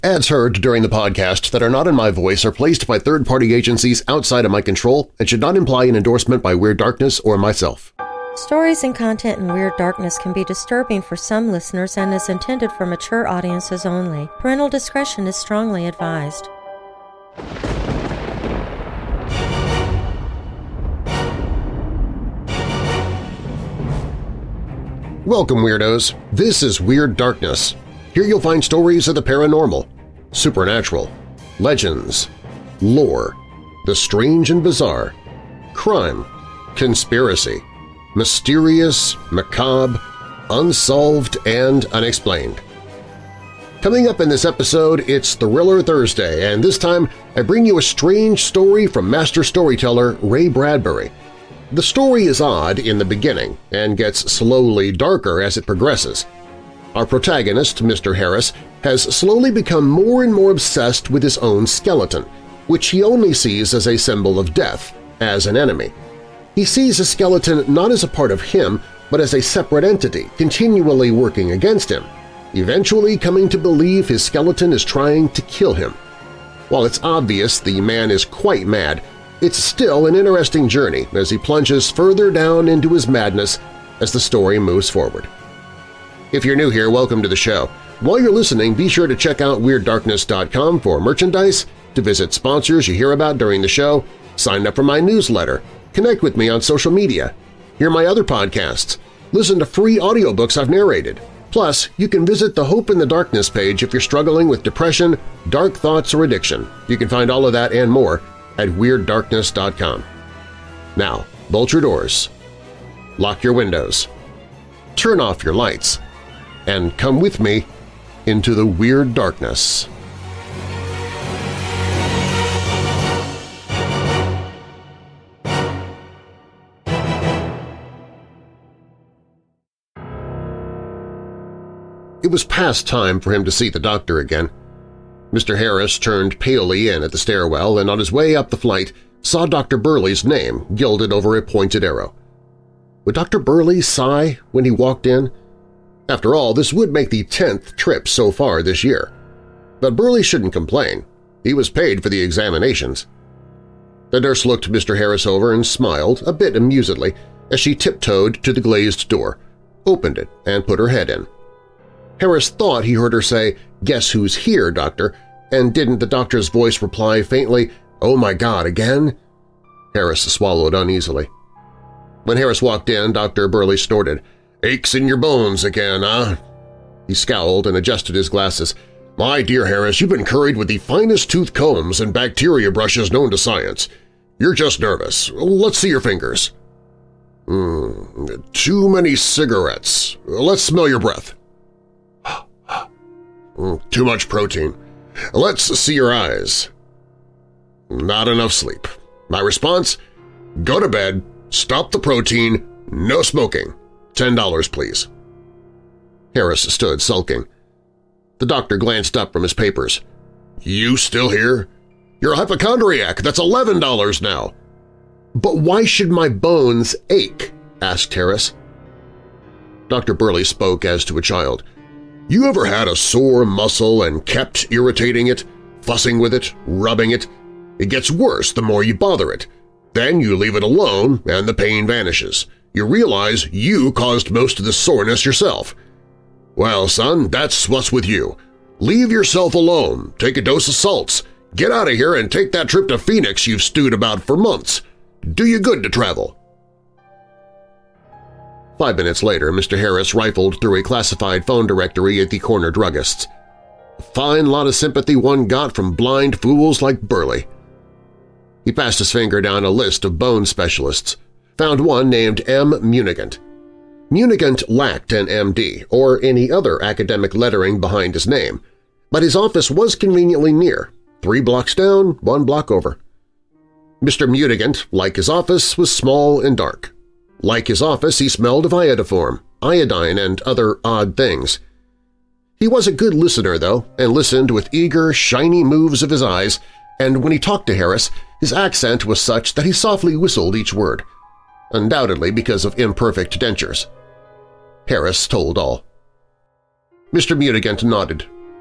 Ads heard during the podcast that are not in my voice are placed by third-party agencies outside of my control and should not imply an endorsement by Weird Darkness or myself. Stories and content in Weird Darkness can be disturbing for some listeners and is intended for mature audiences only. Parental discretion is strongly advised. Welcome, Weirdos! This is Weird Darkness. Here you'll find stories of the paranormal, supernatural, legends, lore, the strange and bizarre, crime, conspiracy, mysterious, macabre, unsolved, and unexplained. Coming up in this episode, it's Thriller Thursday, and this time I bring you a strange story from master storyteller Ray Bradbury. The story is odd in the beginning and gets slowly darker as it progresses. Our protagonist, Mr. Harris, has slowly become more and more obsessed with his own skeleton, which he only sees as a symbol of death, as an enemy. He sees a skeleton not as a part of him, but as a separate entity continually working against him, eventually coming to believe his skeleton is trying to kill him. While it's obvious the man is quite mad, it's still an interesting journey as he plunges further down into his madness as the story moves forward. If you're new here, welcome to the show. While you're listening, be sure to check out WeirdDarkness.com for merchandise, to visit sponsors you hear about during the show, sign up for my newsletter, connect with me on social media, hear my other podcasts, listen to free audiobooks I've narrated. Plus, you can visit the Hope in the Darkness page if you're struggling with depression, dark thoughts, or addiction. You can find all of that and more at WeirdDarkness.com. Now, bolt your doors, lock your windows, turn off your lights, and come with me into the Weird Darkness. It was past time for him to see the doctor again. Mr. Harris turned palely in at the stairwell and on his way up the flight saw Dr. Burley's name gilded over a pointed arrow. Would Dr. Burley sigh when he walked in? After all, this would make the 10th trip so far this year. But Burley shouldn't complain. He was paid for the examinations. The nurse looked Mr. Harris over and smiled, a bit amusedly, as she tiptoed to the glazed door, opened it, and put her head in. Harris thought he heard her say, "Guess who's here, doctor?" and didn't the doctor's voice reply faintly, "Oh my God, again?" Harris swallowed uneasily. When Harris walked in, Dr. Burley snorted, "Aches in your bones again, huh?" He scowled and adjusted his glasses. "My dear Harris, you've been curried with the finest tooth combs and bacteria brushes known to science. You're just nervous. Let's see your fingers." Too many cigarettes. Let's smell your breath." "Too much protein. Let's see your eyes." "Not enough sleep. My response? Go to bed, stop the protein, no smoking. $10, please." Harris stood sulking. The doctor glanced up from his papers. "You still here? You're a hypochondriac. That's $11 now." "But why should my bones ache?" asked Harris. Dr. Burley spoke as to a child. "You ever had a sore muscle and kept irritating it, fussing with it, rubbing it? It gets worse the more you bother it. Then you leave it alone and the pain vanishes. You realize you caused most of the soreness yourself. Well, son, that's what's with you. Leave yourself alone, take a dose of salts, get out of here and take that trip to Phoenix you've stewed about for months. Do you good to travel." 5 minutes later, Mr. Harris rifled through a classified phone directory at the corner druggist's. A fine lot of sympathy one got from blind fools like Burley. He passed his finger down a list of bone specialists, found one named M. Munigant. Munigant lacked an M.D. or any other academic lettering behind his name, but his office was conveniently near, 3 blocks down, 1 block over. Mr. Munigant, like his office, was small and dark. Like his office, he smelled of iodoform, iodine, and other odd things. He was a good listener, though, and listened with eager, shiny moves of his eyes, and when he talked to Harris, his accent was such that he softly whistled each word, undoubtedly because of imperfect dentures. Harris told all. Mr. Munigant nodded.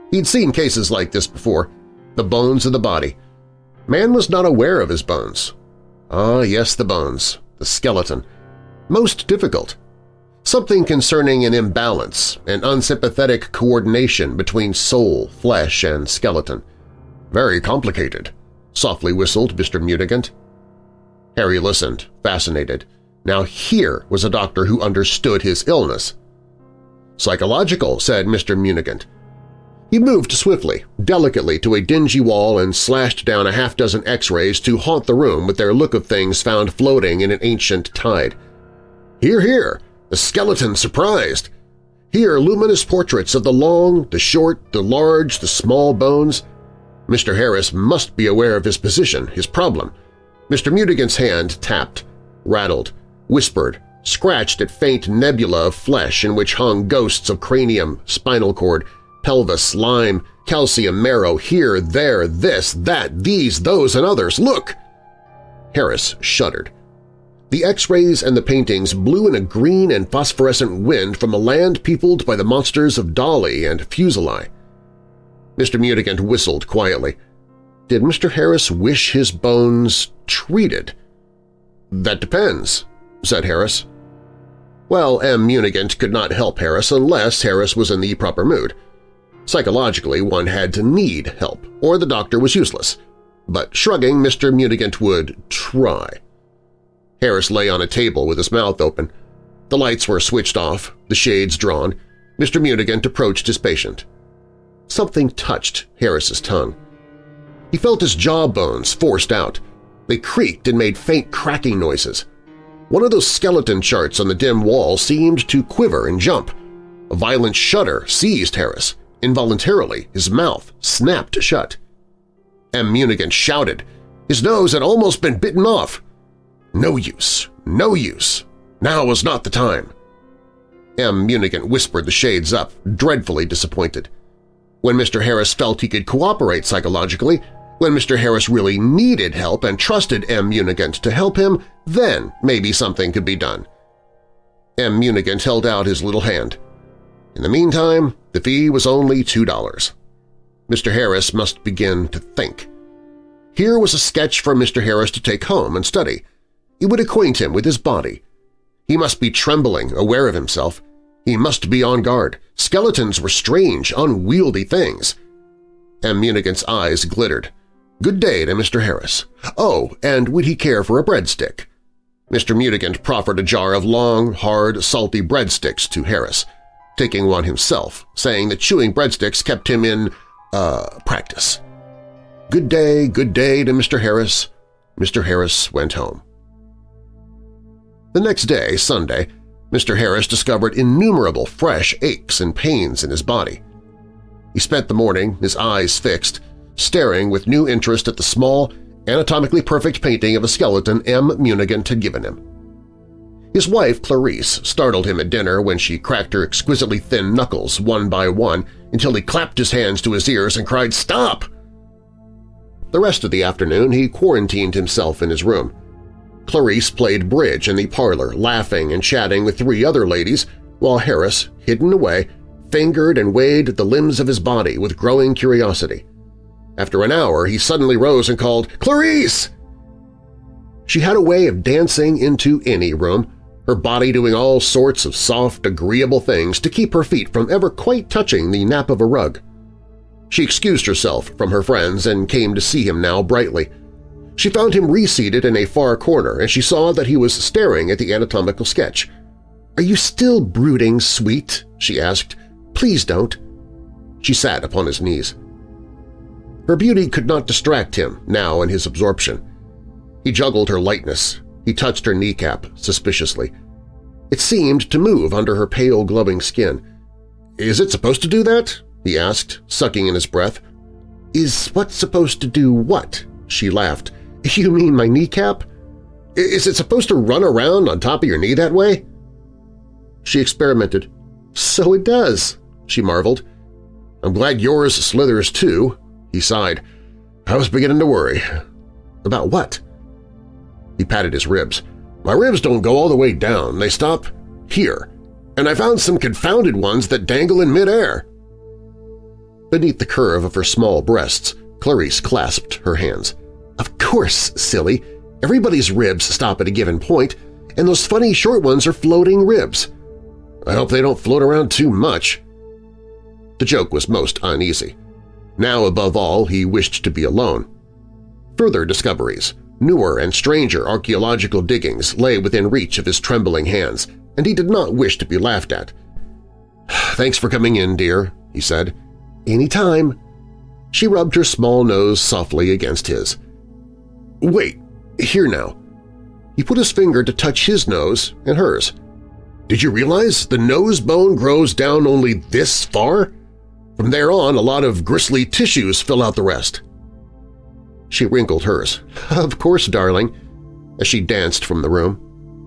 He'd seen cases like this before, the bones of the body. Man was not aware of his bones. Ah, yes, the bones, the skeleton. Most difficult. Something concerning an imbalance, an unsympathetic coordination between soul, flesh, and skeleton. Very complicated, softly whistled Mr. Munigant. Harry listened, fascinated. Now here was a doctor who understood his illness. Psychological, said Mr. Munigant. He moved swiftly, delicately to a dingy wall and slashed down a half-dozen X-rays to haunt the room with their look of things found floating in an ancient tide. Here, here! The skeleton surprised! Here luminous portraits of the long, the short, the large, the small bones. Mr. Harris must be aware of his position, his problem. Mr. Munigant's hand tapped, rattled, whispered, scratched at faint nebula of flesh in which hung ghosts of cranium, spinal cord, pelvis, lime, calcium, marrow, here, there, this, that, these, those, and others. Look! Harris shuddered. The X-rays and the paintings blew in a green and phosphorescent wind from a land peopled by the monsters of Dali and Fuseli. Mr. Munigant whistled quietly. Did Mr. Harris wish his bones treated? That depends, said Harris. Well, M. Munigant could not help Harris unless Harris was in the proper mood. Psychologically, one had to need help, or the doctor was useless. But shrugging, Mr. Munigant would try. Harris lay on a table with his mouth open. The lights were switched off, the shades drawn. Mr. Munigant approached his patient. Something touched Harris's tongue. He felt his jawbones forced out. They creaked and made faint cracking noises. One of those skeleton charts on the dim wall seemed to quiver and jump. A violent shudder seized Harris. Involuntarily, his mouth snapped shut. M. Munigant shouted. His nose had almost been bitten off. No use, no use. Now was not the time. M. Munigant whispered the shades up, dreadfully disappointed. When Mr. Harris felt he could cooperate psychologically, when Mr. Harris really needed help and trusted M. Munigant to help him, then maybe something could be done. M. Munigant held out his little hand. In the meantime, the fee was only $2. Mr. Harris must begin to think. Here was a sketch for Mr. Harris to take home and study. It would acquaint him with his body. He must be trembling, aware of himself. He must be on guard. Skeletons were strange, unwieldy things. M. Munigant's eyes glittered. Good day to Mr. Harris. Oh, and would he care for a breadstick? Mr. Munigant proffered a jar of long, hard, salty breadsticks to Harris, taking one himself, saying that chewing breadsticks kept him in, practice. Good day to Mr. Harris. Mr. Harris went home. The next day, Sunday, Mr. Harris discovered innumerable fresh aches and pains in his body. He spent the morning, his eyes fixed, staring with new interest at the small, anatomically perfect painting of a skeleton M. Munigant had given him. His wife, Clarice, startled him at dinner when she cracked her exquisitely thin knuckles one by one until he clapped his hands to his ears and cried, "Stop!" The rest of the afternoon he quarantined himself in his room. Clarice played bridge in the parlor, laughing and chatting with 3 other ladies, while Harris, hidden away, fingered and weighed the limbs of his body with growing curiosity. After an hour, he suddenly rose and called, "Clarice!" She had a way of dancing into any room, her body doing all sorts of soft, agreeable things to keep her feet from ever quite touching the nap of a rug. She excused herself from her friends and came to see him now brightly. She found him reseated in a far corner, and she saw that he was staring at the anatomical sketch. "Are you still brooding, sweet?" she asked. "Please don't." She sat upon his knees. Her beauty could not distract him now in his absorption. He juggled her lightness. He touched her kneecap suspiciously. It seemed to move under her pale, glowing skin. "Is it supposed to do that?" he asked, sucking in his breath. "Is what supposed to do what?" She laughed. "You mean my kneecap? Is it supposed to run around on top of your knee that way?" She experimented. "So it does," she marveled. "I'm glad yours slithers too," he sighed. "I was beginning to worry." "About what?" He patted his ribs. "My ribs don't go all the way down. They stop here. And I found some confounded ones that dangle in midair." Beneath the curve of her small breasts, Clarice clasped her hands. "Of course, silly. Everybody's ribs stop at a given point, and those funny short ones are floating ribs. I hope they don't float around too much." The joke was most uneasy. Now, above all, he wished to be alone. Further discoveries, newer and stranger archaeological diggings lay within reach of his trembling hands, and he did not wish to be laughed at. "Thanks for coming in, dear," he said. "Any time." She rubbed her small nose softly against his. "Wait, here now." He put his finger to touch his nose and hers. "Did you realize the nose bone grows down only this far? From there on, a lot of gristly tissues fill out the rest." She wrinkled hers. "Of course, darling," as she danced from the room.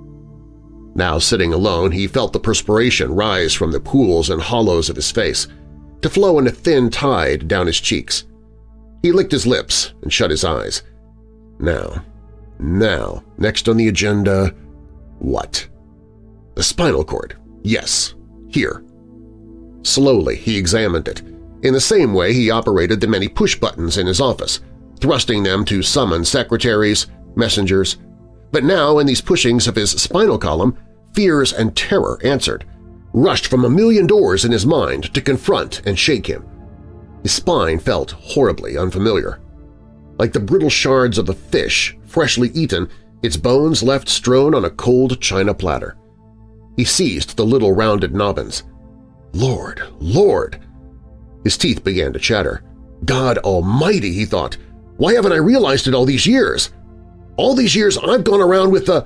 Now sitting alone, he felt the perspiration rise from the pools and hollows of his face, to flow in a thin tide down his cheeks. He licked his lips and shut his eyes. Now, next on the agenda, what? The spinal cord. Yes, here. Slowly he examined it, in the same way he operated the many push-buttons in his office, thrusting them to summon secretaries, messengers. But now, in these pushings of his spinal column, fears and terror answered, rushed from a million doors in his mind to confront and shake him. His spine felt horribly unfamiliar. Like the brittle shards of a fish, freshly eaten, its bones left strewn on a cold china platter. He seized the little rounded nobbins. Lord, Lord! His teeth began to chatter. God Almighty, he thought, why haven't I realized it all these years? All these years I've gone around with a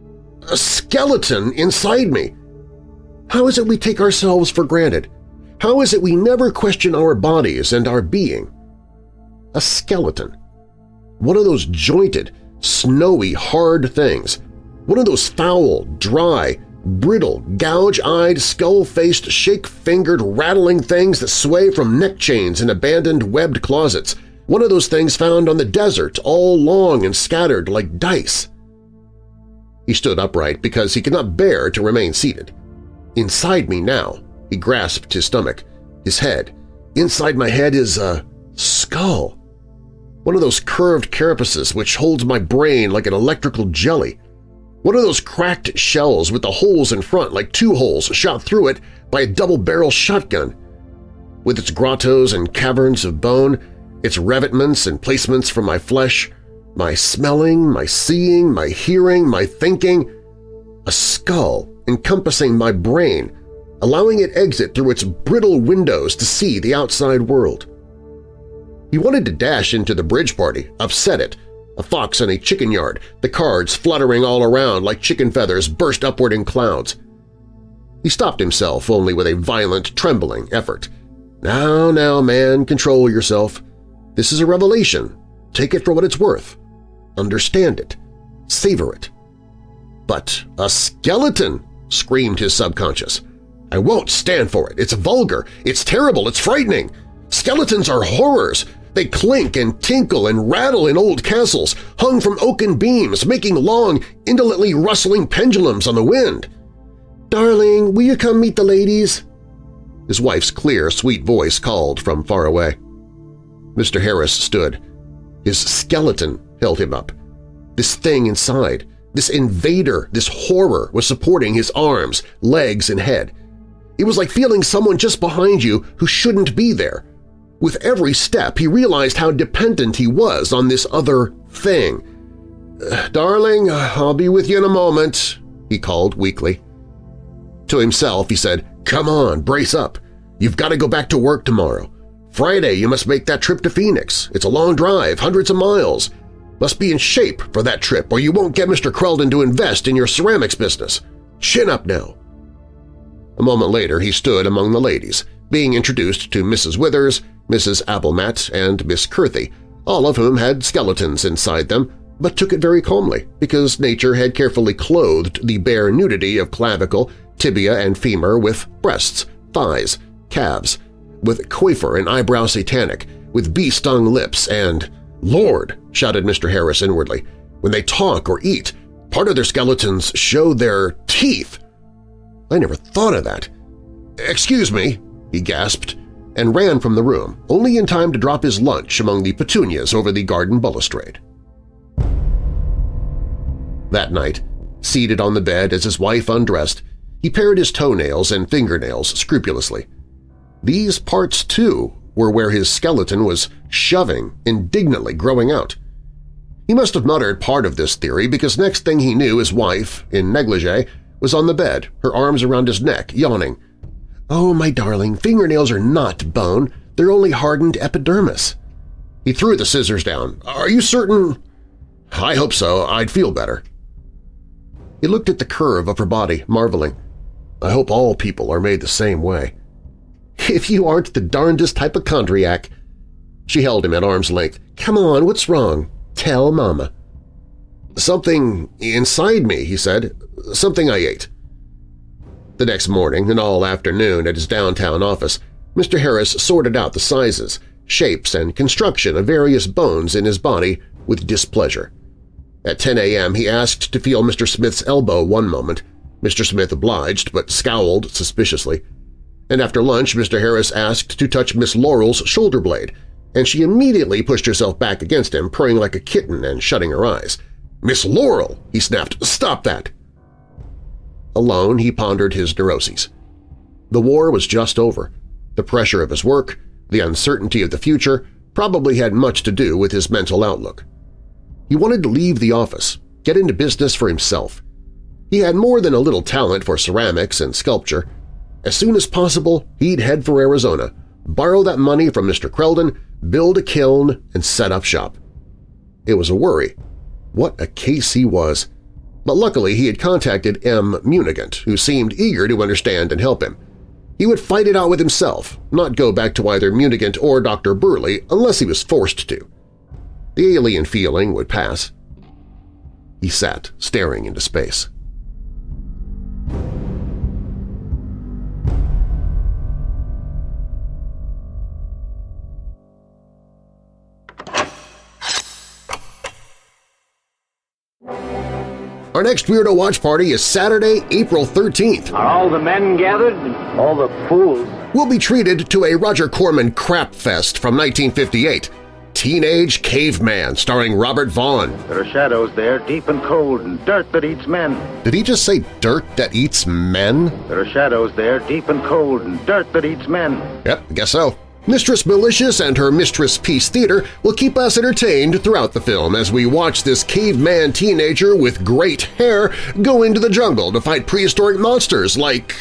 skeleton inside me. How is it we take ourselves for granted? How is it we never question our bodies and our being? A skeleton. One of those jointed, snowy, hard things. One of those foul, dry, brittle, gouge-eyed, skull-faced, shake-fingered, rattling things that sway from neck chains in abandoned webbed closets. One of those things found on the desert, all long and scattered like dice. He stood upright because he could not bear to remain seated. Inside me now, he grasped his stomach, his head. Inside my head is a skull. One of those curved carapaces which holds my brain like an electrical jelly. One of those cracked shells with the holes in front like two holes shot through it by a double-barrel shotgun. With its grottos and caverns of bone, its revetments and placements for my flesh, my smelling, my seeing, my hearing, my thinking, a skull encompassing my brain, allowing it exit through its brittle windows to see the outside world. He wanted to dash into the bridge party, upset it, a fox in a chicken yard, the cards fluttering all around like chicken feathers burst upward in clouds. He stopped himself only with a violent, trembling effort. Now, man, control yourself. This is a revelation. Take it for what it's worth. Understand it. Savor it. But a skeleton! Screamed his subconscious. I won't stand for it. It's vulgar. It's terrible. It's frightening. Skeletons are horrors. They clink and tinkle and rattle in old castles, hung from oaken beams, making long, indolently rustling pendulums on the wind. "Darling, will you come meet the ladies?" His wife's clear, sweet voice called from far away. Mr. Harris stood. His skeleton held him up. This thing inside, this invader, this horror was supporting his arms, legs, and head. It was like feeling someone just behind you who shouldn't be there. With every step, he realized how dependent he was on this other thing. "Darling, I'll be with you in a moment," he called weakly. To himself, he said, "Come on, brace up. You've got to go back to work tomorrow. Friday you must make that trip to Phoenix. It's a long drive, hundreds of miles. Must be in shape for that trip or you won't get Mr. Creldon to invest in your ceramics business. Chin up now." A moment later he stood among the ladies, being introduced to Mrs. Withers, Mrs. Applemat, and Miss Curthy, all of whom had skeletons inside them, but took it very calmly because nature had carefully clothed the bare nudity of clavicle, tibia, and femur with breasts, thighs, calves, with coiffure and eyebrow satanic, with bee-stung lips, and "Lord!" shouted Mr. Harris inwardly. "When they talk or eat, part of their skeletons show their teeth. I never thought of that." "Excuse me," he gasped. and ran from the room, only in time to drop his lunch among the petunias over the garden balustrade. That night, seated on the bed as his wife undressed, he pared his toenails and fingernails scrupulously. These parts, too, were where his skeleton was shoving, indignantly growing out. He must have muttered part of this theory because next thing he knew his wife, in negligee, was on the bed, her arms around his neck, yawning. "Oh, my darling, fingernails are not bone. They're only hardened epidermis." He threw the scissors down. "Are you certain?" "I hope so. I'd feel better." He looked at the curve of her body, marveling. "I hope all people are made the same way." "If you aren't the darndest hypochondriac." She held him at arm's length. "Come on, what's wrong? Tell Mama." "Something inside me," he said. "Something I ate." The next morning and all afternoon at his downtown office, Mr. Harris sorted out the sizes, shapes, and construction of various bones in his body with displeasure. At 10 a.m. he asked to feel Mr. Smith's elbow one moment. Mr. Smith obliged, but scowled suspiciously. And after lunch, Mr. Harris asked to touch Miss Laurel's shoulder blade, and she immediately pushed herself back against him, purring like a kitten and shutting her eyes. "Miss Laurel!" he snapped. "Stop that!" Alone, he pondered his neuroses. The war was just over. The pressure of his work, the uncertainty of the future, probably had much to do with his mental outlook. He wanted to leave the office, get into business for himself. He had more than a little talent for ceramics and sculpture. As soon as possible, he'd head for Arizona, borrow that money from Mr. Kreldon, build a kiln, and set up shop. It was a worry. What a case he was! But luckily he had contacted M. Munigant, who seemed eager to understand and help him. He would fight it out with himself, not go back to either Munigant or Dr. Burley unless he was forced to. The alien feeling would pass. He sat, staring into space. Our next Weirdo Watch Party is Saturday, April 13th. Are all the men gathered? All the fools? We'll be treated to a Roger Corman crap fest from 1958, Teenage Caveman, starring Robert Vaughn. There are shadows there, deep and cold, and dirt that eats men. Did he just say dirt that eats men? There are shadows there, deep and cold, and dirt that eats men. Yep, I guess so. Mistress Malicious and her Mistress Peace Theater will keep us entertained throughout the film as we watch this caveman teenager with great hair go into the jungle to fight prehistoric monsters like,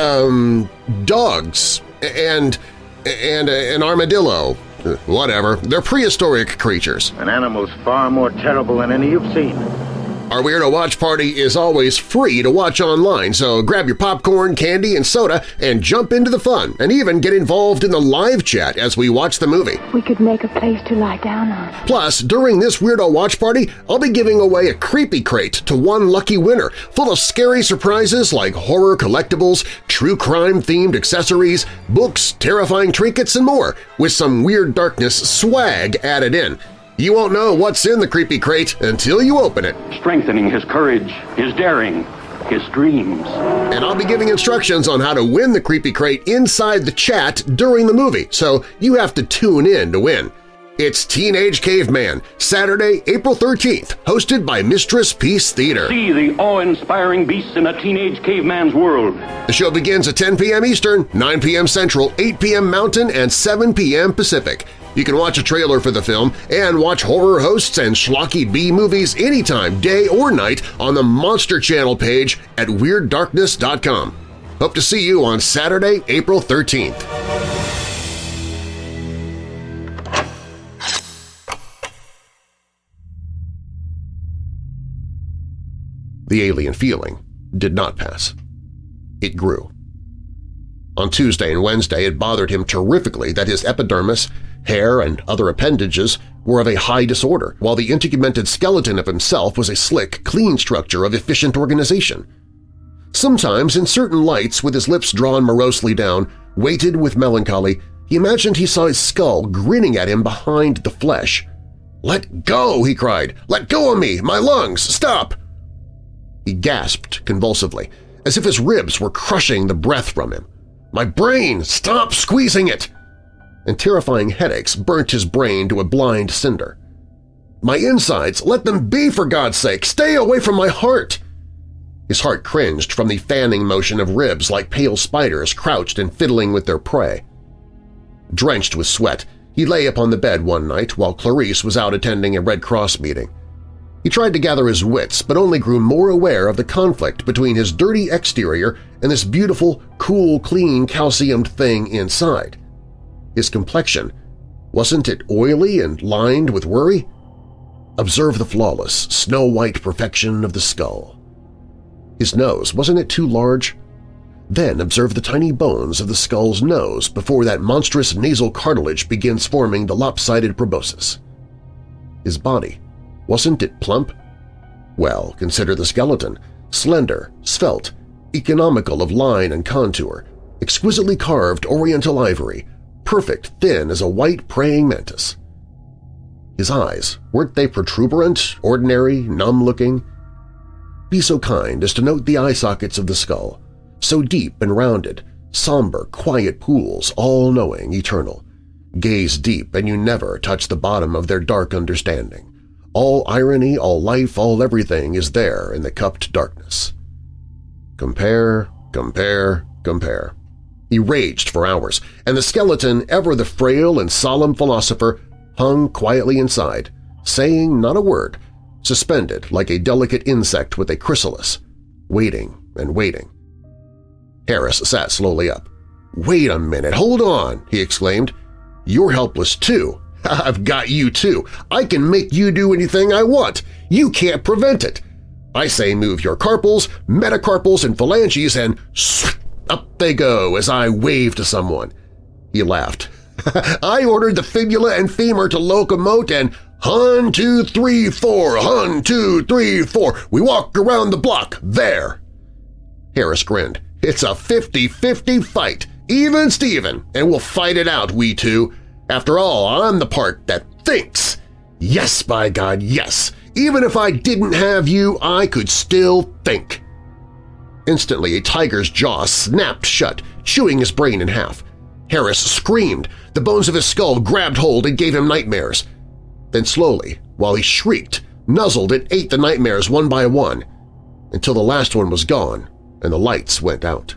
dogs and an armadillo. Whatever, they're prehistoric creatures. An animal's far more terrible than any you've seen. Our Weirdo Watch Party is always free to watch online, so grab your popcorn, candy, and soda and jump into the fun, and even get involved in the live chat as we watch the movie. We could make a place to lie down on. Plus, during this Weirdo Watch Party, I'll be giving away a Creepy Crate to one lucky winner, full of scary surprises like horror collectibles, true crime-themed accessories, books, terrifying trinkets, and more, with some Weird Darkness swag added in. You won't know what's in the Creepy Crate until you open it. Strengthening his courage, his daring, his dreams. And I'll be giving instructions on how to win the Creepy Crate inside the chat during the movie, so you have to tune in to win. It's Teenage Caveman, Saturday, April 13th, hosted by Mistress Peace Theater. See the awe-inspiring beasts in a teenage caveman's world. The show begins at 10 p.m. Eastern, 9 p.m. Central, 8 p.m. Mountain, and 7 p.m. Pacific. You can watch a trailer for the film and watch horror hosts and schlocky B-movies anytime, day or night, on the Monster Channel page at WeirdDarkness.com. Hope to see you on Saturday, April 13th. The alien feeling did not pass. It grew. On Tuesday and Wednesday, it bothered him terrifically that his epidermis, hair, and other appendages were of a high disorder, while the integumented skeleton of himself was a slick, clean structure of efficient organization. Sometimes, in certain lights, with his lips drawn morosely down, weighted with melancholy, he imagined he saw his skull grinning at him behind the flesh. "Let go!" he cried. "Let go of me! My lungs! Stop!" He gasped convulsively, as if his ribs were crushing the breath from him. "My brain! Stop squeezing it!" and terrifying headaches burnt his brain to a blind cinder. "My insides! Let them be, for God's sake! Stay away from my heart!" His heart cringed from the fanning motion of ribs like pale spiders crouched and fiddling with their prey. Drenched with sweat, he lay upon the bed one night while Clarice was out attending a Red Cross meeting. He tried to gather his wits but only grew more aware of the conflict between his dirty exterior and this beautiful, cool, clean, calciumed thing inside. His complexion, wasn't it oily and lined with worry? Observe the flawless, snow-white perfection of the skull. His nose, wasn't it too large? Then observe the tiny bones of the skull's nose before that monstrous nasal cartilage begins forming the lopsided proboscis. His body, wasn't it plump? Well, consider the skeleton, slender, svelte, economical of line and contour, exquisitely carved oriental ivory, perfect thin as a white praying mantis. His eyes, weren't they protuberant, ordinary, numb-looking? Be so kind as to note the eye sockets of the skull, so deep and rounded, somber, quiet pools, all-knowing, eternal. Gaze deep and you never touch the bottom of their dark understanding. All irony, all life, all everything is there in the cupped darkness. Compare, compare, compare. He raged for hours, and the skeleton, ever the frail and solemn philosopher, hung quietly inside, saying not a word, suspended like a delicate insect with a chrysalis, waiting and waiting. Harris sat slowly up. "Wait a minute, hold on," he exclaimed. "You're helpless too. I've got you too. I can make you do anything I want. You can't prevent it. I say move your carpals, metacarpals, and phalanges, and up they go as I wave to someone." He laughed. "I ordered the fibula and femur to locomote, and 1, 2, 3, 4, 1, 2, 3, 4, we walk around the block, there." Harris grinned. "It's a 50-50 fight, even Steven, and we'll fight it out, we two. After all, I'm the part that thinks. Yes, by God, yes. Even if I didn't have you, I could still think." Instantly, a tiger's jaw snapped shut, chewing his brain in half. Harris screamed. The bones of his skull grabbed hold and gave him nightmares. Then slowly, while he shrieked, nuzzled and ate the nightmares one by one, until the last one was gone and the lights went out.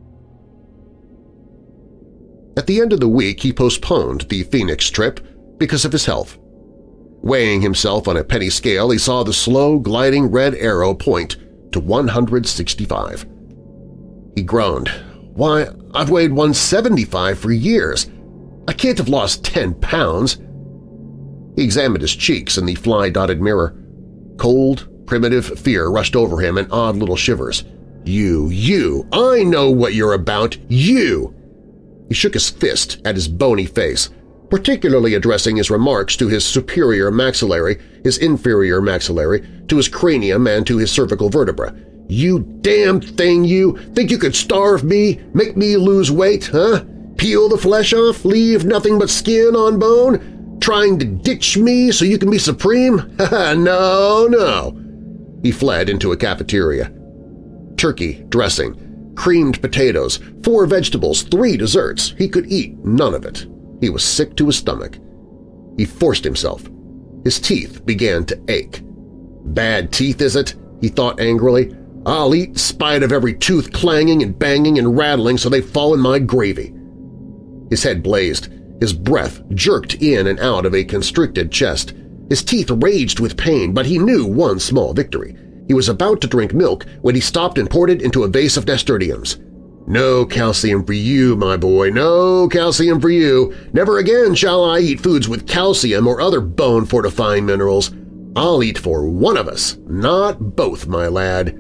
At the end of the week, he postponed the Phoenix trip because of his health. Weighing himself on a penny scale, he saw the slow, gliding red arrow point to 165. He groaned. "Why, I've weighed 175 for years. I can't have lost 10 pounds. He examined his cheeks in the fly-dotted mirror. Cold, primitive fear rushed over him in odd little shivers. You, I know what you're about, you!" He shook his fist at his bony face, particularly addressing his remarks to his superior maxillary, his inferior maxillary, to his cranium, and to his cervical vertebra. "You damn thing, you! Think you could starve me, make me lose weight, huh? Peel the flesh off, leave nothing but skin on bone? Trying to ditch me so you can be supreme? No, no!" He fled into a cafeteria. Turkey, dressing, creamed potatoes, 4 vegetables, 3 desserts. He could eat none of it. He was sick to his stomach. He forced himself. His teeth began to ache. "Bad teeth, is it?" he thought angrily. "I'll eat spite of every tooth clanging and banging and rattling so they fall in my gravy." His head blazed. His breath jerked in and out of a constricted chest. His teeth raged with pain, but he knew one small victory. He was about to drink milk when he stopped and poured it into a vase of nasturtiums. "No calcium for you, my boy, no calcium for you. Never again shall I eat foods with calcium or other bone-fortifying minerals. I'll eat for one of us, not both, my lad."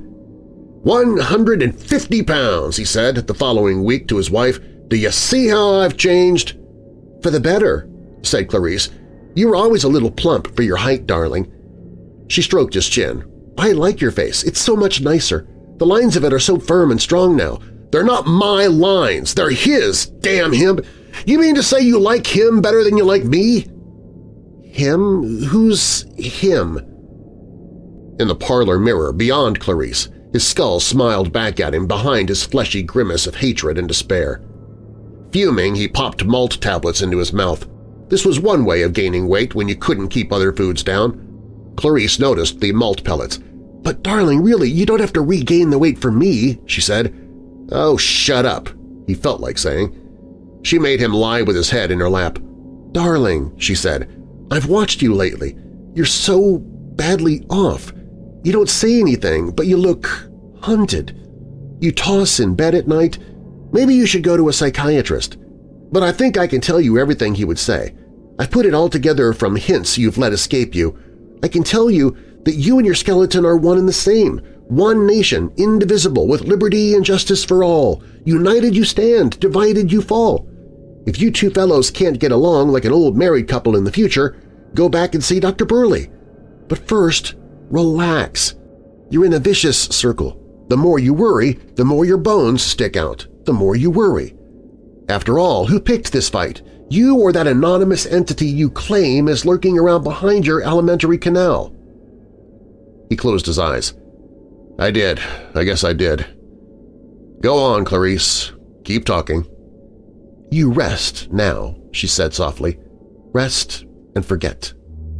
150 pounds, he said the following week to his wife. "Do you see how I've changed?" "For the better," said Clarice. "You were always a little plump for your height, darling." She stroked his chin. "I like your face. It's so much nicer. The lines of it are so firm and strong now. They're not my lines. They're his, damn him. You mean to say you like him better than you like me?" "Him? Who's him?" In the parlor mirror beyond Clarice, his skull smiled back at him behind his fleshy grimace of hatred and despair. Fuming, he popped malt tablets into his mouth. This was one way of gaining weight when you couldn't keep other foods down. Clarice noticed the malt pellets. "But darling, really, you don't have to regain the weight for me," she said. "Oh, shut up," he felt like saying. She made him lie with his head in her lap. "Darling," she said, "I've watched you lately. You're so badly off. You don't say anything, but you look hunted. You toss in bed at night. Maybe you should go to a psychiatrist. But I think I can tell you everything he would say. I've put it all together from hints you've let escape you. I can tell you that you and your skeleton are one and the same, one nation, indivisible, with liberty and justice for all. United you stand, divided you fall. If you two fellows can't get along like an old married couple in the future, go back and see Dr. Burley. But first, relax. You're in a vicious circle. The more you worry, the more your bones stick out, the more you worry. After all, who picked this fight? You or that anonymous entity you claim is lurking around behind your alimentary canal?" He closed his eyes. "I did. I guess I did." "Go on, Clarice. Keep talking." "You rest now," she said softly. "Rest and forget."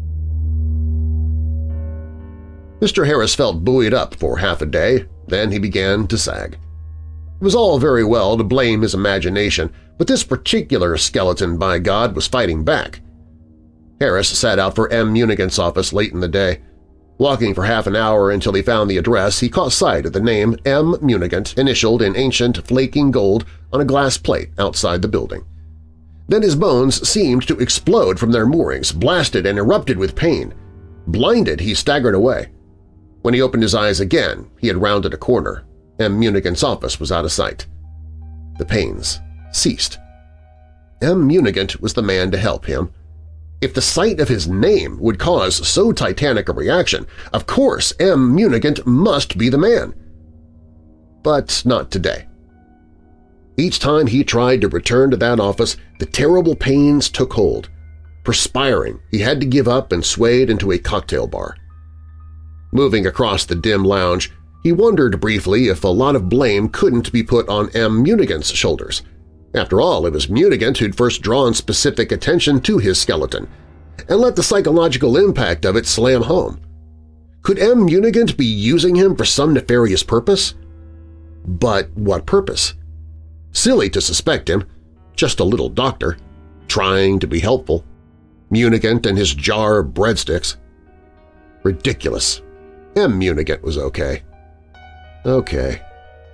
Mr. Harris felt buoyed up for half a day, then he began to sag. It was all very well to blame his imagination, but this particular skeleton, by God, was fighting back. Harris sat out for M. Munigant's office late in the day. Walking for half an hour until he found the address, he caught sight of the name M. Munigant initialed in ancient flaking gold on a glass plate outside the building. Then his bones seemed to explode from their moorings, blasted and erupted with pain. Blinded, he staggered away. When he opened his eyes again, he had rounded a corner. M. Munigant's office was out of sight. The pains ceased. M. Munigant was the man to help him. If the sight of his name would cause so titanic a reaction, of course M. Munigant must be the man. But not today. Each time he tried to return to that office, the terrible pains took hold. Perspiring, he had to give up and swayed into a cocktail bar. Moving across the dim lounge, he wondered briefly if a lot of blame couldn't be put on M. Munigant's shoulders. After all, it was Munigant who'd first drawn specific attention to his skeleton, and let the psychological impact of it slam home. Could M. Munigant be using him for some nefarious purpose? But what purpose? Silly to suspect him, just a little doctor, trying to be helpful. Munigant and his jar of breadsticks. Ridiculous. M. Munigant was okay. Okay.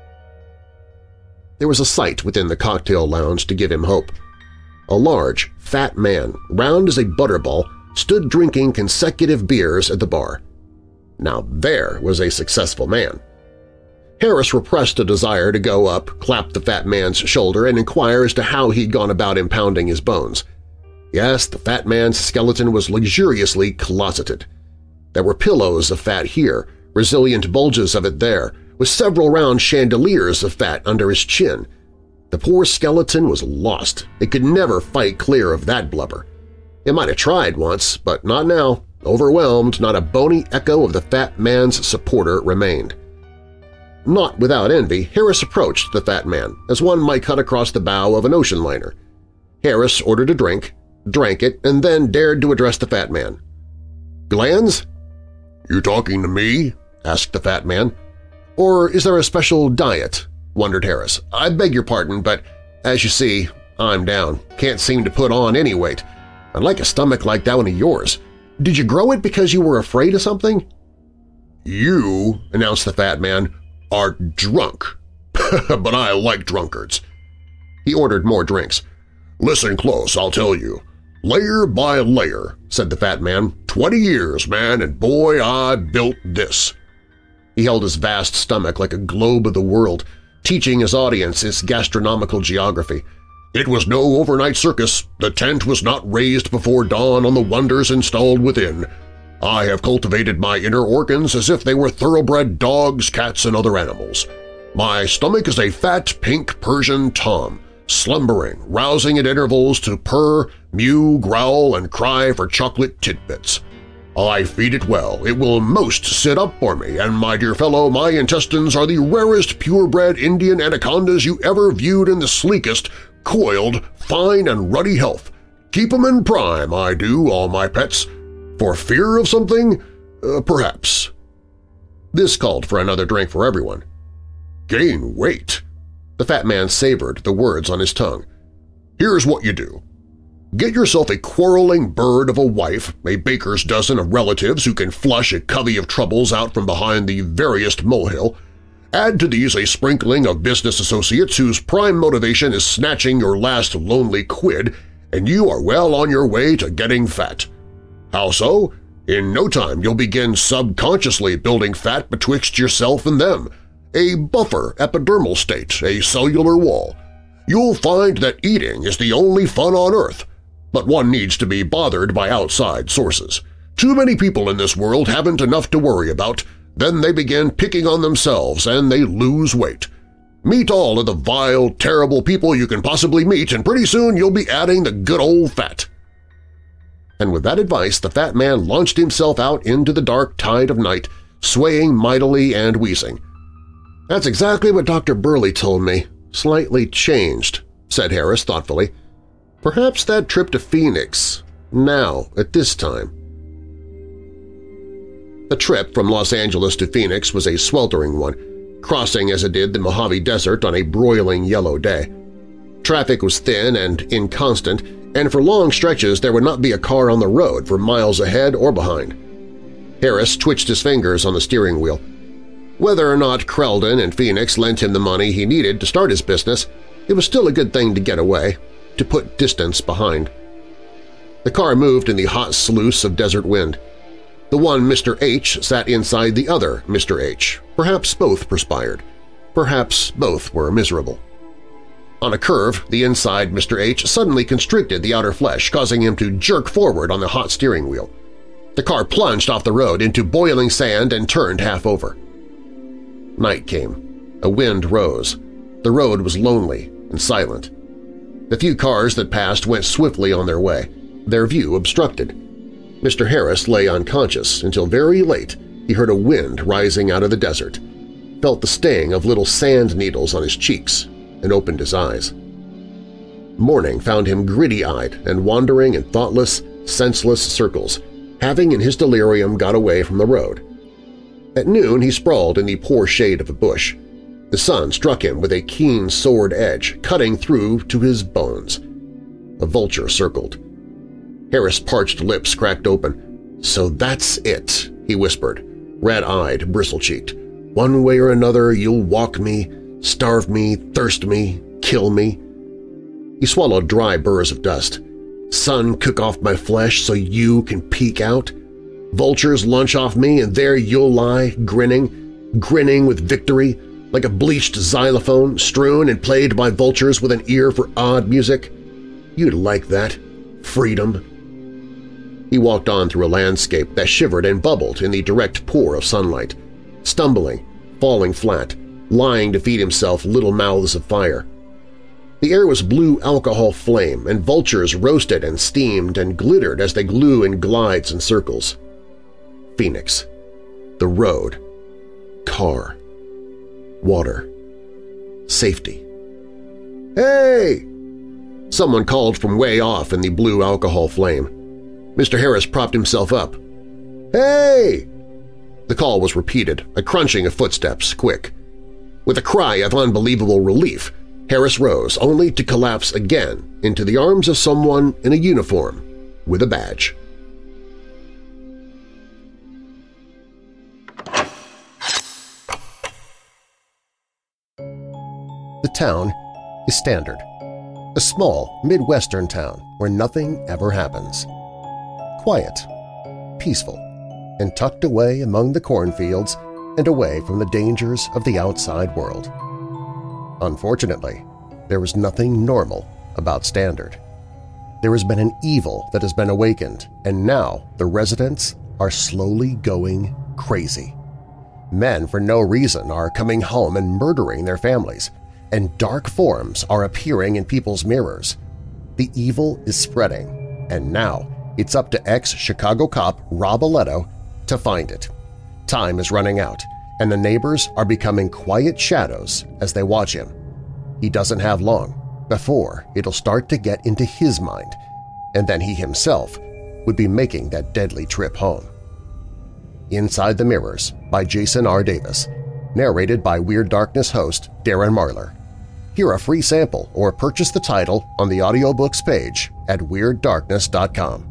There was a sight within the cocktail lounge to give him hope. A large, fat man, round as a butterball, stood drinking consecutive beers at the bar. Now there was a successful man. Harris repressed a desire to go up, clap the fat man's shoulder, and inquire as to how he'd gone about impounding his bones. Yes, the fat man's skeleton was luxuriously closeted. There were pillows of fat here, resilient bulges of it there, with several round chandeliers of fat under his chin. The poor skeleton was lost. It could never fight clear of that blubber. It might have tried once, but not now. Overwhelmed, not a bony echo of the fat man's supporter remained. Not without envy, Harris approached the fat man, as one might cut across the bow of an ocean liner. Harris ordered a drink, drank it, and then dared to address the fat man. "Glands?" "You talking to me?" asked the fat man. "Or is there a special diet?" wondered Harris. "I beg your pardon, but as you see, I'm down. Can't seem to put on any weight. I'd like a stomach like that one of yours. Did you grow it because you were afraid of something?" "You," announced the fat man, "are drunk. But I like drunkards." He ordered more drinks. "Listen close, I'll tell you. Layer by layer," said the fat man. 20 years, man, and boy, I built this." He held his vast stomach like a globe of the world, teaching his audience its gastronomical geography. "It was no overnight circus. The tent was not raised before dawn on the wonders installed within. I have cultivated my inner organs as if they were thoroughbred dogs, cats, and other animals. My stomach is a fat pink Persian tom, slumbering, rousing at intervals to purr, mew, growl, and cry for chocolate tidbits. I feed it well. It will most sit up for me, and my dear fellow, my intestines are the rarest purebred Indian anacondas you ever viewed in the sleekest, coiled, fine and ruddy health. Keep 'em in prime, I do, all my pets. For fear of something? Perhaps." This called for another drink for everyone. "Gain weight?" The fat man savored the words on his tongue. "Here's what you do. Get yourself a quarreling bird of a wife, a baker's dozen of relatives who can flush a covey of troubles out from behind the veriest molehill. Add to these a sprinkling of business associates whose prime motivation is snatching your last lonely quid, and you are well on your way to getting fat. How so? In no time you'll begin subconsciously building fat betwixt yourself and them, a buffer epidermal state, a cellular wall. You'll find that eating is the only fun on earth, but one needs to be bothered by outside sources. Too many people in this world haven't enough to worry about, then they begin picking on themselves and they lose weight. Meet all of the vile, terrible people you can possibly meet, and pretty soon you'll be adding the good old fat." And with that advice, the fat man launched himself out into the dark tide of night, swaying mightily and wheezing. "That's exactly what Dr. Burley told me. Slightly changed," said Harris thoughtfully. "Perhaps that trip to Phoenix, now, at this time." The trip from Los Angeles to Phoenix was a sweltering one, crossing as it did the Mojave Desert on a broiling yellow day. Traffic was thin and inconstant, and for long stretches there would not be a car on the road for miles ahead or behind. Harris twitched his fingers on the steering wheel. Whether or not Creldon and Phoenix lent him the money he needed to start his business, it was still a good thing to get away, to put distance behind. The car moved in the hot sluice of desert wind. The one Mr. H sat inside the other Mr. H. Perhaps both perspired. Perhaps both were miserable. On a curve, the inside Mr. H suddenly constricted the outer flesh, causing him to jerk forward on the hot steering wheel. The car plunged off the road into boiling sand and turned half over. Night came. A wind rose. The road was lonely and silent. The few cars that passed went swiftly on their way, their view obstructed. Mr. Harris lay unconscious until very late he heard a wind rising out of the desert, felt the sting of little sand needles on his cheeks, and opened his eyes. Morning found him gritty-eyed and wandering in thoughtless, senseless circles, having in his delirium got away from the road. At noon he sprawled in the poor shade of a bush. The sun struck him with a keen sword edge, cutting through to his bones. A vulture circled. Harris' parched lips cracked open. "So that's it," he whispered, red-eyed, bristle-cheeked. "One way or another you'll walk me, starve me, thirst me, kill me." He swallowed dry burrs of dust. "Sun cook off my flesh so you can peek out? Vultures lunch off me and there you'll lie, grinning with victory, like a bleached xylophone strewn and played by vultures with an ear for odd music? You'd like that. Freedom." He walked on through a landscape that shivered and bubbled in the direct pour of sunlight, stumbling, falling flat, lying to feed himself little mouths of fire. The air was blue alcohol flame, and vultures roasted and steamed and glittered as they glue in glides and circles. Phoenix. The road. Car. Water. Safety. "Hey!" Someone called from way off in the blue alcohol flame. Mr. Harris propped himself up. "Hey!" The call was repeated, a crunching of footsteps, quick. With a cry of unbelievable relief, Harris rose, only to collapse again into the arms of someone in a uniform with a badge. The town is Standard, a small Midwestern town where nothing ever happens. Quiet, peaceful, and tucked away among the cornfields and away from the dangers of the outside world. Unfortunately, there is nothing normal about Standard. There has been an evil that has been awakened, and now the residents are slowly going crazy. Men for no reason are coming home and murdering their families, and dark forms are appearing in people's mirrors. The evil is spreading, and now it's up to ex-Chicago cop Rob Aletto to find it. Time is running out, and the neighbors are becoming quiet shadows as they watch him. He doesn't have long before it'll start to get into his mind, and then he himself would be making that deadly trip home. Inside the Mirrors by Jason R. Davis, narrated by Weird Darkness host Darren Marlar. Hear a free sample or purchase the title on the audiobooks page at WeirdDarkness.com.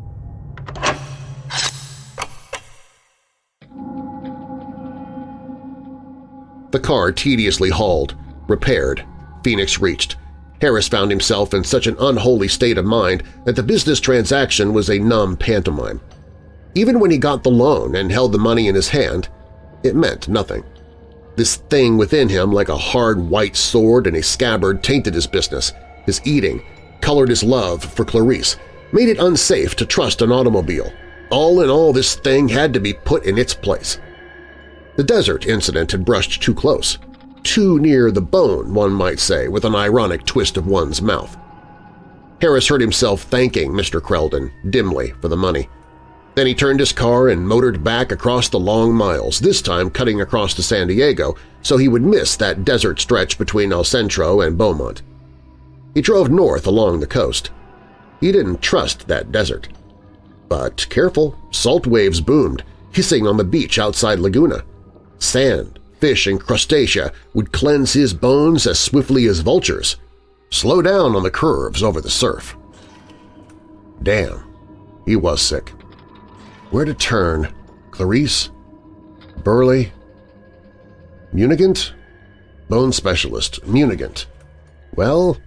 The car tediously hauled, repaired, Phoenix reached. Harris found himself in such an unholy state of mind that the business transaction was a numb pantomime. Even when he got the loan and held the money in his hand, it meant nothing. This thing within him, like a hard white sword in a scabbard, tainted his business, his eating, colored his love for Clarice, made it unsafe to trust an automobile. All in all, this thing had to be put in its place. The desert incident had brushed too close. Too near the bone, one might say, with an ironic twist of one's mouth. Harris heard himself thanking Mr. Creldon dimly for the money. Then he turned his car and motored back across the long miles, this time cutting across to San Diego so he would miss that desert stretch between El Centro and Beaumont. He drove north along the coast. He didn't trust that desert. But careful, salt waves boomed, hissing on the beach outside Laguna. Sand, fish, and crustacea would cleanse his bones as swiftly as vultures. Slow down on the curves over the surf. Damn, he was sick. Where to turn? Clarice? Burley? Munigant? Bone specialist. Munigant. Well…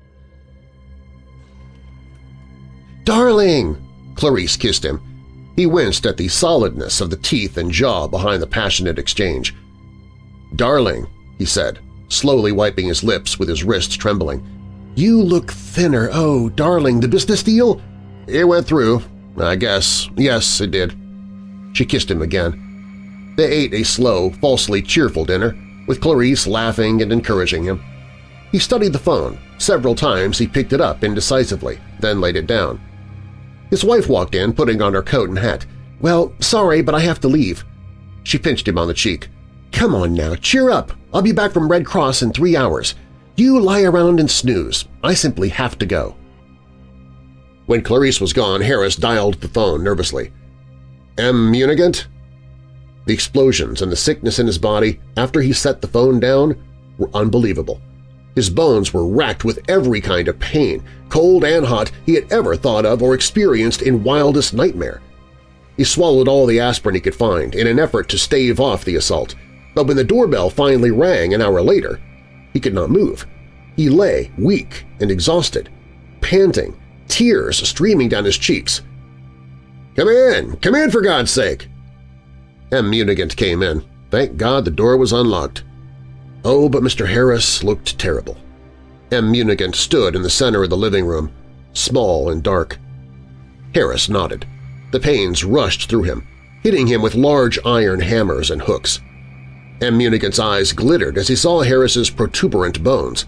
"Darling!" Clarice kissed him. He winced at the solidness of the teeth and jaw behind the passionate exchange. "Darling," he said, slowly wiping his lips with his wrists trembling. "You look thinner. Oh, darling, the business deal?" "It went through, I guess. Yes, it did." She kissed him again. They ate a slow, falsely cheerful dinner, with Clarice laughing and encouraging him. He studied the phone. Several times he picked it up indecisively, then laid it down. His wife walked in, putting on her coat and hat. "Well, sorry, but I have to leave." She pinched him on the cheek. "Come on now, cheer up. I'll be back from Red Cross in 3 hours. You lie around and snooze. I simply have to go." When Clarice was gone, Harris dialed the phone nervously. "M. Munigant?" The explosions and the sickness in his body after he set the phone down were unbelievable. His bones were racked with every kind of pain, cold and hot, he had ever thought of or experienced in wildest nightmare. He swallowed all the aspirin he could find in an effort to stave off the assault, but when the doorbell finally rang an hour later, he could not move. He lay, weak and exhausted, panting, tears streaming down his cheeks. Come in for God's sake!" M. Munigant came in. Thank God the door was unlocked. Oh, but Mr. Harris looked terrible. M. Munigant stood in the center of the living room, small and dark. Harris nodded. The pains rushed through him, hitting him with large iron hammers and hooks. M. Munigant's eyes glittered as he saw Harris's protuberant bones.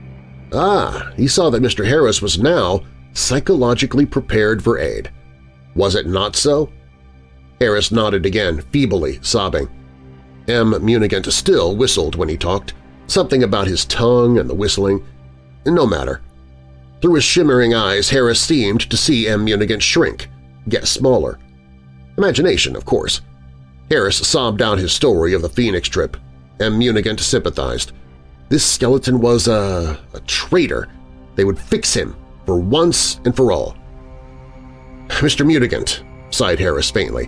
He saw that Mr. Harris was now psychologically prepared for aid. Was it not so? Harris nodded again, feebly sobbing. M. Munigant still whistled when he talked, something about his tongue and the whistling. No matter. Through his shimmering eyes, Harris seemed to see M. Munigant shrink, get smaller. Imagination, of course. Harris sobbed out his story of the Phoenix trip. M. Munigant sympathized. This skeleton was a traitor. They would fix him for once and for all. "Mr. Munigant," sighed Harris faintly,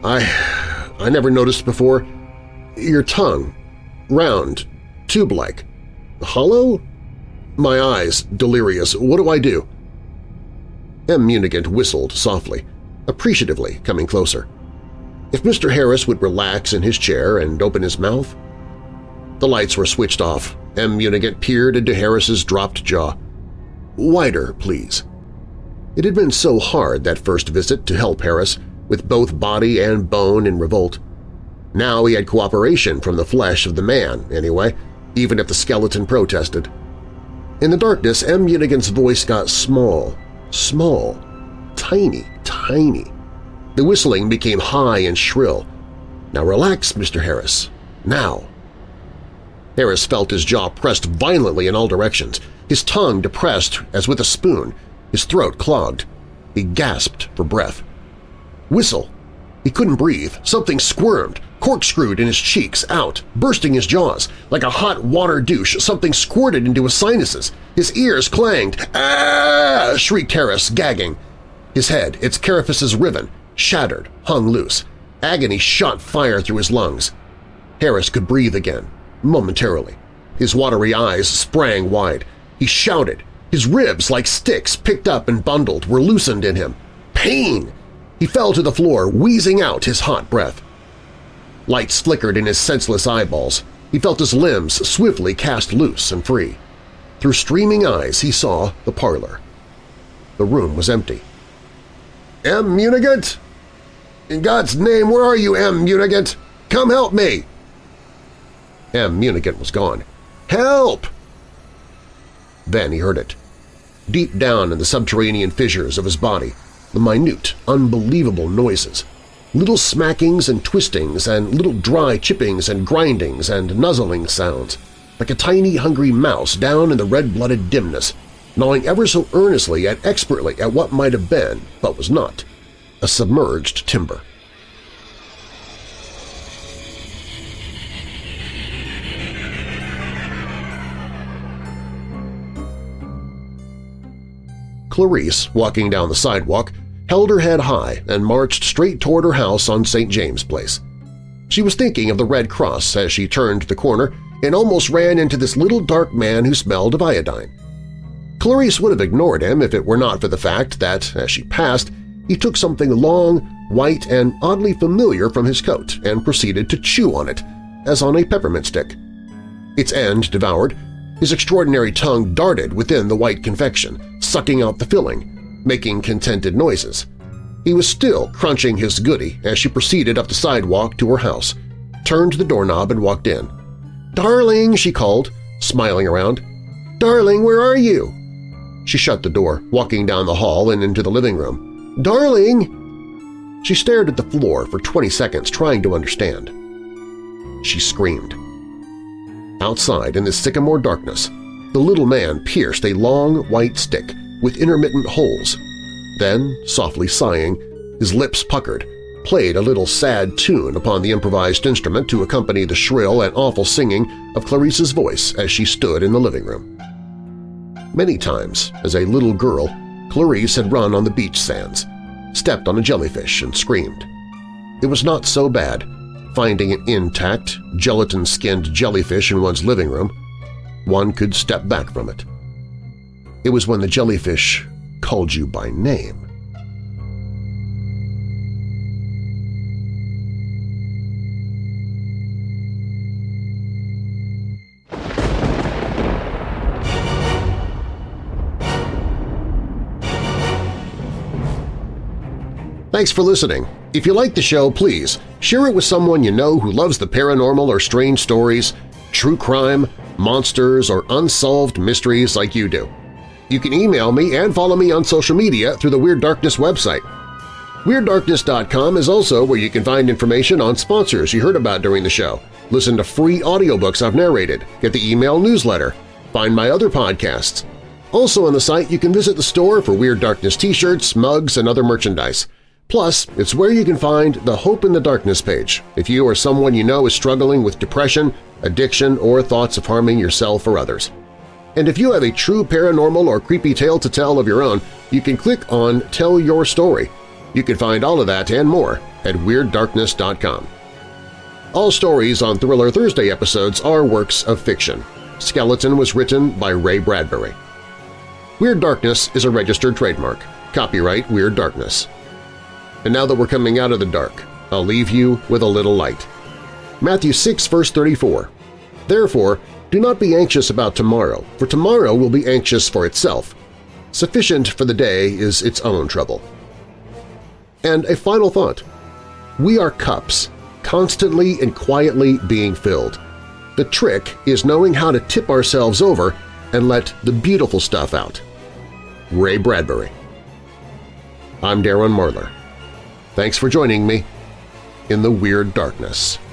I never noticed before. Your tongue, round, tube-like, hollow? My eyes, delirious. What do I do?" M. Munigant whistled softly, appreciatively coming closer. If Mr. Harris would relax in his chair and open his mouth… The lights were switched off. M. Munigant peered into Harris's dropped jaw. "Wider, please." It had been so hard that first visit to help Harris, with both body and bone in revolt. Now he had cooperation from the flesh of the man, anyway, even if the skeleton protested. In the darkness, M. Munigant's voice got small, tiny. The whistling became high and shrill. "Now relax, Mr. Harris. Now." Harris felt his jaw pressed violently in all directions, his tongue depressed as with a spoon, his throat clogged. He gasped for breath. Whistle! He couldn't breathe. Something squirmed, corkscrewed in his cheeks, out, bursting his jaws. Like a hot water douche, something squirted into his sinuses. His ears clanged. "Ah!" shrieked Harris, gagging. His head, its carapaces riven, shattered, hung loose. Agony shot fire through his lungs. Harris could breathe again, momentarily. His watery eyes sprang wide. He shouted. His ribs, like sticks picked up and bundled, were loosened in him. Pain! He fell to the floor, wheezing out his hot breath. Lights flickered in his senseless eyeballs. He felt his limbs swiftly cast loose and free. Through streaming eyes he saw the parlor. The room was empty. "M. Munigant? In God's name, where are you, M. Munigant? Come help me!" M. Munigant was gone. "Help!" Then he heard it. Deep down in the subterranean fissures of his body, the minute, unbelievable noises, little smackings and twistings and little dry chippings and grindings and nuzzling sounds, like a tiny hungry mouse down in the red-blooded dimness, gnawing ever so earnestly and expertly at what might have been, but was not, a submerged timber. Clarice, walking down the sidewalk, held her head high and marched straight toward her house on St. James Place. She was thinking of the Red Cross as she turned the corner and almost ran into this little dark man who smelled of iodine. Clarice would have ignored him if it were not for the fact that, as she passed, he took something long, white, and oddly familiar from his coat and proceeded to chew on it, as on a peppermint stick. Its end devoured, his extraordinary tongue darted within the white confection, sucking out the filling, making contented noises. He was still crunching his goodie as she proceeded up the sidewalk to her house, turned the doorknob and walked in. "Darling," she called, smiling around. "Darling, where are you?" She shut the door, walking down the hall and into the living room. "Darling!" She stared at the floor for 20 seconds, trying to understand. She screamed. Outside in the sycamore darkness, the little man pierced a long white stick with intermittent holes. Then, softly sighing, his lips puckered, played a little sad tune upon the improvised instrument to accompany the shrill and awful singing of Clarice's voice as she stood in the living room. Many times, as a little girl, Clarice had run on the beach sands, stepped on a jellyfish and screamed. It was not so bad, finding an intact, gelatin-skinned jellyfish in one's living room. One could step back from it. It was when the jellyfish called you by name. Thanks for listening. If you like the show, please share it with someone you know who loves the paranormal or strange stories, true crime, monsters, or unsolved mysteries like you do. You can email me and follow me on social media through the Weird Darkness website. WeirdDarkness.com is also where you can find information on sponsors you heard about during the show, listen to free audiobooks I've narrated, get the email newsletter, find my other podcasts. Also on the site, you can visit the store for Weird Darkness t-shirts, mugs, and other merchandise. Plus, it's where you can find the Hope in the Darkness page if you or someone you know is struggling with depression, addiction, or thoughts of harming yourself or others. And if you have a true paranormal or creepy tale to tell of your own, you can click on Tell Your Story. You can find all of that and more at WeirdDarkness.com. All stories on Thriller Thursday episodes are works of fiction. Skeleton was written by Ray Bradbury. Weird Darkness is a registered trademark. Copyright Weird Darkness. And now that we're coming out of the dark, I'll leave you with a little light. Matthew 6, verse 34. Therefore, do not be anxious about tomorrow, for tomorrow will be anxious for itself. Sufficient for the day is its own trouble. And a final thought. We are cups, constantly and quietly being filled. The trick is knowing how to tip ourselves over and let the beautiful stuff out. Ray Bradbury. I'm Darren Marlar. Thanks for joining me in the Weird Darkness.